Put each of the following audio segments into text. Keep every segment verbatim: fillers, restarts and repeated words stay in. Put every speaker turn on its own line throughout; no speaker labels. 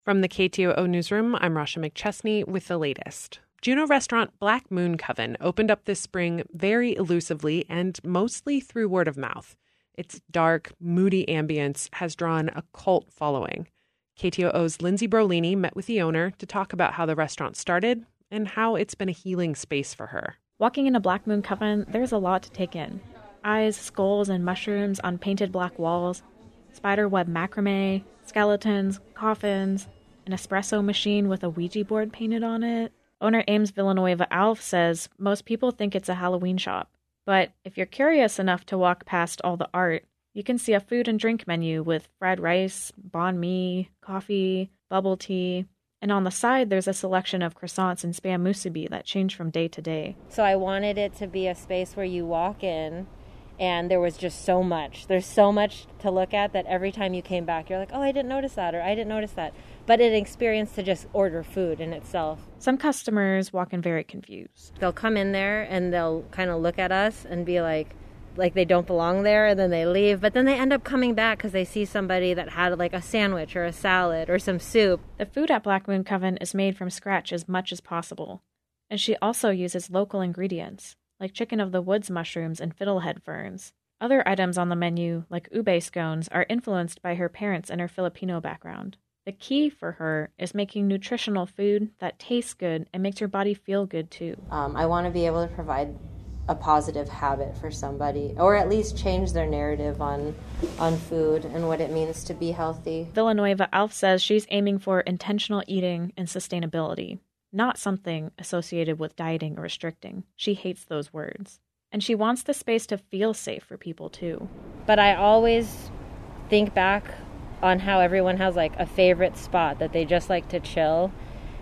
From the K T O O Newsroom, I'm Rasha McChesney with the latest. Juneau restaurant Black Moon Coven opened up this spring very elusively and mostly through word of mouth. Its dark, moody ambience has drawn a cult following. K T O O's Lindsay Brolini met with the owner to talk about how the restaurant started and how it's been a healing space for her.
Walking in a Black Moon Coven, there's a lot to take in. Eyes, skulls, and mushrooms on painted black walls, spiderweb macrame, skeletons, coffins, an espresso machine with a Ouija board painted on it. Owner Ames Villanueva Alf says most people think it's a Halloween shop. But if you're curious enough to walk past all the art, you can see a food and drink menu with fried rice, banh mi, coffee, bubble tea, and on the side there's a selection of croissants and spam musubi that change from day to day.
So I wanted it to be a space where you walk in and there was just so much. There's so much to look at that every time you came back, you're like, oh, I didn't notice that, or I didn't notice that. But an experience to just order food in itself.
Some customers walk in very confused.
They'll come in there and they'll kind of look at us and be like, like they don't belong there, and then they leave. But then they end up coming back because they see somebody that had like a sandwich or a salad or some soup.
The food at Black Moon Coven is made from scratch as much as possible. And she also uses local ingredients, like chicken of the woods mushrooms and fiddlehead ferns. Other items on the menu, like ube scones, are influenced by her parents and her Filipino background. The key for her is making nutritional food that tastes good and makes your body feel good too.
Um, I want to be able to provide a positive habit for somebody, or at least change their narrative on on food and what it means to be healthy.
Villanueva Alf says she's aiming for intentional eating and sustainability, not something associated with dieting or restricting. She hates those words. And she wants the space to feel safe for people too.
But I always think back on how everyone has like a favorite spot that they just like to chill.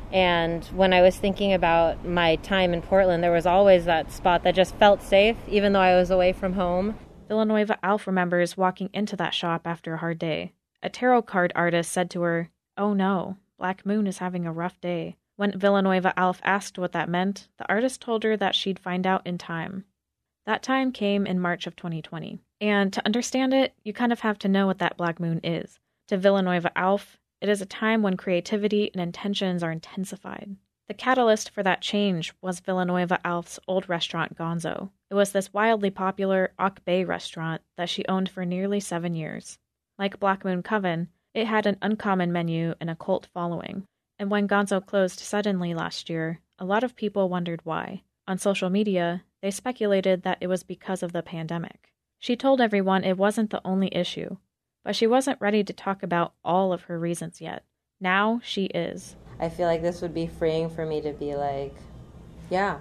And when I was thinking about my time in Portland, there was always that spot that just felt safe, even though I was away from home.
Villanueva Alf remembers walking into that shop after a hard day. A tarot card artist said to her, "Oh no, Black Moon is having a rough day." When Villanueva Alf asked what that meant, the artist told her that she'd find out in time. That time came in March of twenty twenty. And to understand it, you kind of have to know what that Black Moon is. To Villanueva Alf, it is a time when creativity and intentions are intensified. The catalyst for that change was Villanueva Alf's old restaurant, Gonzo. It was this wildly popular Ock Bay restaurant that she owned for nearly seven years. Like Black Moon Coven, it had an uncommon menu and a cult following. And when Gonzo closed suddenly last year, a lot of people wondered why. On social media, they speculated that it was because of the pandemic. She told everyone it wasn't the only issue, but she wasn't ready to talk about all of her reasons yet. Now she is.
I feel like this would be freeing for me to be like, yeah.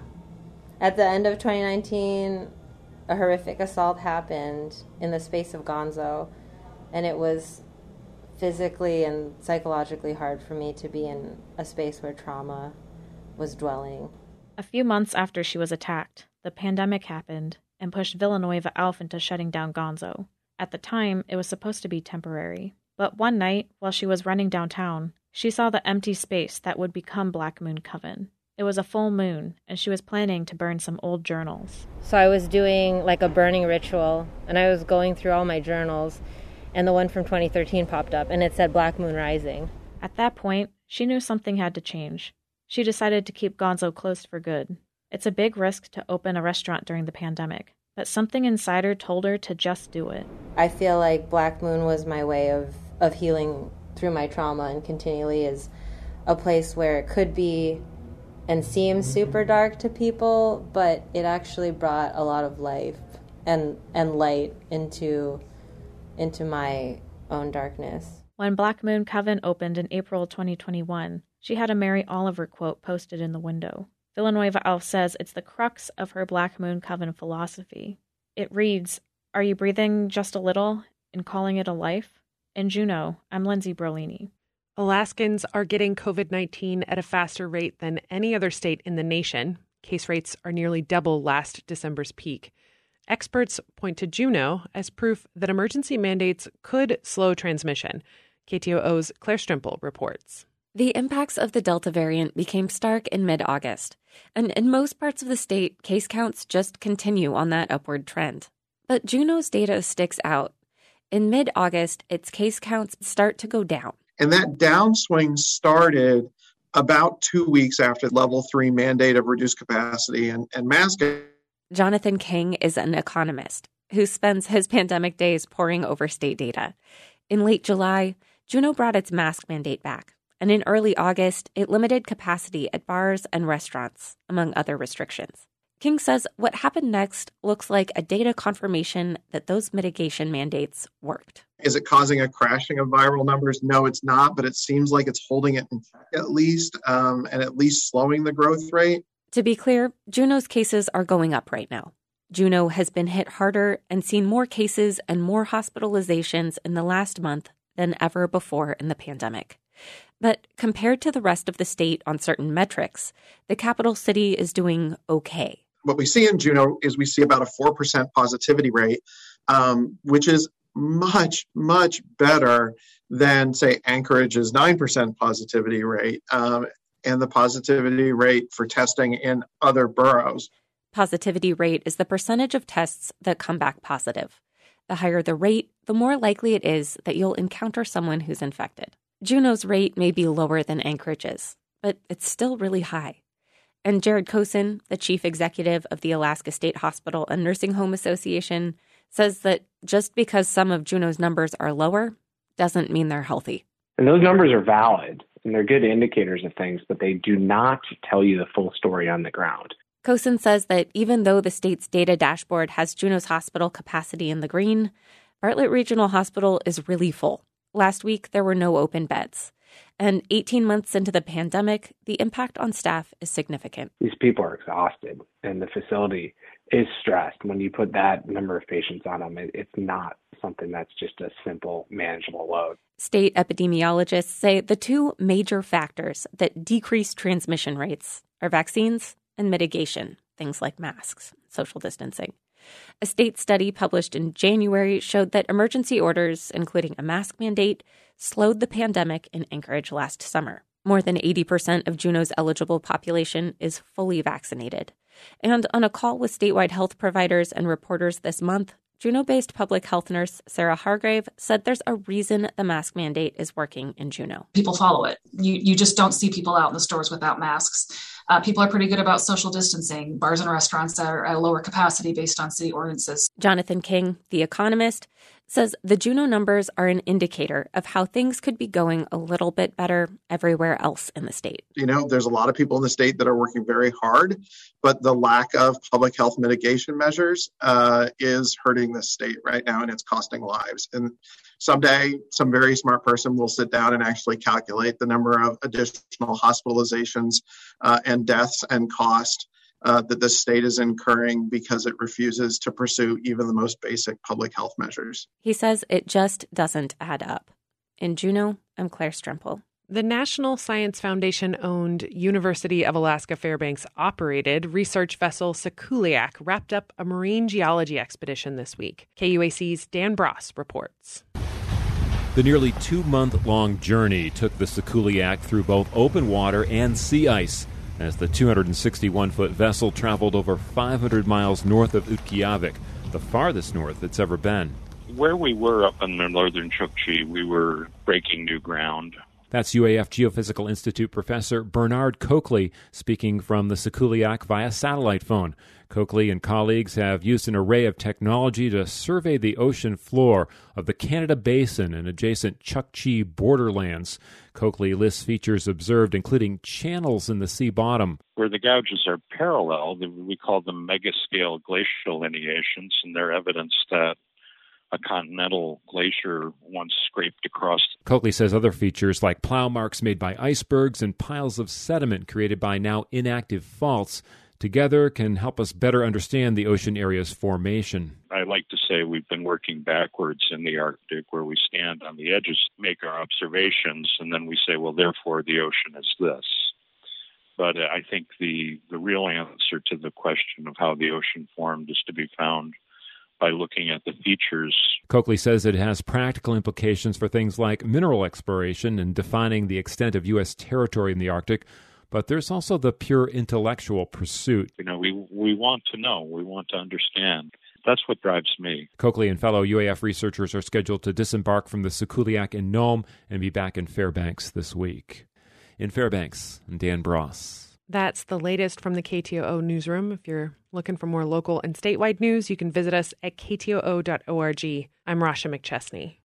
At the end of twenty nineteen, a horrific assault happened in the space of Gonzo, and it was physically and psychologically hard for me to be in a space where trauma was dwelling.
A few months after she was attacked, the pandemic happened and pushed Villanueva Alf into shutting down Gonzo. At the time, it was supposed to be temporary. But one night, while she was running downtown, she saw the empty space that would become Black Moon Coven. It was a full moon, and she was planning to burn some old journals.
So I was doing like a burning ritual, and I was going through all my journals, and the one from twenty thirteen popped up, and it said Black Moon Rising.
At that point, she knew something had to change. She decided to keep Gonzo closed for good. It's a big risk to open a restaurant during the pandemic, but something inside her told her to just do it.
I feel like Black Moon was my way of, of healing through my trauma, and continually is a place where it could be and seem super dark to people, but it actually brought a lot of life and and light into into my own darkness.
When Black Moon Coven opened in April twenty twenty-one, she had a Mary Oliver quote posted in the window. Villanueva Alf says it's the crux of her Black Moon Coven philosophy. It reads, "Are you breathing just a little and calling it a life?" In Juneau, I'm Lindsay Brolini.
Alaskans are getting covid nineteen at a faster rate than any other state in the nation. Case rates are nearly double last December's peak. Experts point to Juneau as proof that emergency mandates could slow transmission. K T O O's Claire Strimple reports.
The impacts of the Delta variant became stark in mid-August, and in most parts of the state, case counts just continue on that upward trend. But Juneau's data sticks out. In mid-August, its case counts start to go down.
And that downswing started about two weeks after level three mandate of reduced capacity and, and masking.
Jonathan King is an economist who spends his pandemic days poring over state data. In late July, Juneau brought its mask mandate back. And in early August, it limited capacity at bars and restaurants, among other restrictions. King says what happened next looks like a data confirmation that those mitigation mandates worked.
Is it causing a crashing of viral numbers? No, it's not, but it seems like it's holding it in check at least, um, and at least slowing the growth rate.
To be clear, Juneau's cases are going up right now. Juneau has been hit harder and seen more cases and more hospitalizations in the last month than ever before in the pandemic. But compared to the rest of the state on certain metrics, the capital city is doing okay.
What we see in Juneau is we see about a four percent positivity rate, um, which is much, much better than, say, Anchorage's nine percent positivity rate um, and the positivity rate for testing in other boroughs.
Positivity rate is the percentage of tests that come back positive. The higher the rate, the more likely it is that you'll encounter someone who's infected. Juneau's rate may be lower than Anchorage's, but it's still really high. And Jared Kosin, the chief executive of the Alaska State Hospital and Nursing Home Association, says that just because some of Juneau's numbers are lower doesn't mean they're healthy.
And those numbers are valid, and they're good indicators of things, but they do not tell you the full story on the ground.
Kosin says that even though the state's data dashboard has Juneau's hospital capacity in the green, Bartlett Regional Hospital is really full. Last week, there were no open beds. And eighteen months into the pandemic, the impact on staff is significant.
These people are exhausted, and the facility is stressed. When you put that number of patients on them, it, it's not something that's just a simple, manageable load.
State epidemiologists say the two major factors that decrease transmission rates are vaccines and mitigation, things like masks, social distancing. A state study published in January showed that emergency orders, including a mask mandate, slowed the pandemic in Anchorage last summer. More than eighty percent of Juneau's eligible population is fully vaccinated. And on a call with statewide health providers and reporters this month, Juneau-based public health nurse Sarah Hargrave said there's a reason the mask mandate is working in Juneau.
People follow it. You you just don't see people out in the stores without masks. Uh, people are pretty good about social distancing. Bars and restaurants are at a lower capacity based on city ordinances.
Jonathan King, the economist, says the Juneau numbers are an indicator of how things could be going a little bit better everywhere else in the state.
You know, there's a lot of people in the state that are working very hard, but the lack of public health mitigation measures uh, is hurting the state right now, and it's costing lives. And someday, some very smart person will sit down and actually calculate the number of additional hospitalizations uh, and deaths and cost Uh, that the state is incurring because it refuses to pursue even the most basic public health measures.
He says it just doesn't add up. In Juneau, I'm Claire Strempel.
The National Science Foundation-owned University of Alaska Fairbanks-operated research vessel Sikuliaq wrapped up a marine geology expedition this week. K U A C's Dan Bross reports.
The nearly two-month-long journey took the Sikuliaq through both open water and sea ice, as the two hundred sixty-one foot vessel traveled over five hundred miles north of Utqiagvik, the farthest north it's ever been.
Where we were up in the northern Chukchi, we were breaking new ground.
That's U A F Geophysical Institute professor Bernard Coakley speaking from the Sikuliaq via satellite phone. Coakley and colleagues have used an array of technology to survey the ocean floor of the Canada Basin and adjacent Chukchi borderlands. Coakley lists features observed, including channels in the sea bottom.
Where the gouges are parallel, we call them megascale glacial lineations, and they're evidence that a continental glacier once scraped across.
Coakley says other features like plow marks made by icebergs and piles of sediment created by now inactive faults together can help us better understand the ocean area's formation.
I like to say we've been working backwards in the Arctic, where we stand on the edges, make our observations, and then we say, well, therefore the ocean is this. But uh, I think the, the real answer to the question of how the ocean formed is to be found by looking at the features.
Coakley says it has practical implications for things like mineral exploration and defining the extent of U S territory in the Arctic, but there's also the pure intellectual pursuit.
You know, we we want to know, we want to understand. that's what drives me.
Coakley and fellow U A F researchers are scheduled to disembark from the Sikuliaq in Nome and be back in Fairbanks this week. In Fairbanks, I'm Dan Bross.
That's the latest from the K T O O newsroom. If you're looking for more local and statewide news, you can visit us at k t o o dot org. I'm Rasha McChesney.